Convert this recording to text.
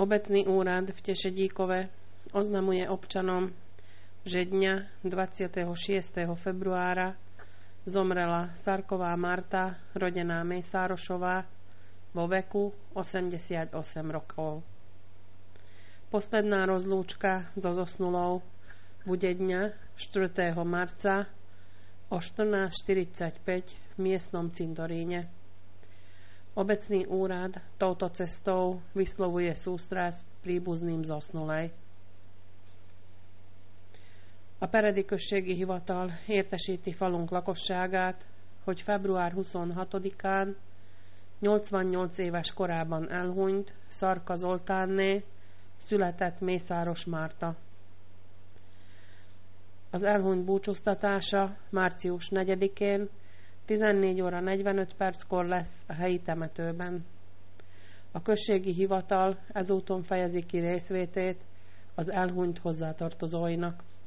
Obecný úrad v Tešedíkove oznamuje občanom, že dňa 26. februára zomrela Sarková Marta, rodená Mejsárošová, vo veku 88 rokov. Posledná rozlúčka so zosnulou bude dňa 4. marca o 14:45 v miestnom cintoríne. Obecný úrad touto cestou vyslovuje sústrasť príbuzným zosnulej. A Peredi községi hivatal értesíti falunk lakosságát, hogy február 26-án 88 éves korában elhunyt Szarka Zoltánné született Mészáros Márta. Az elhunyt búcsúztatása március 4-én 14 óra 45 perckor lesz a helyi temetőben. A községi hivatal ezúton fejezi ki részvétét az elhunyt hozzátartozóinak.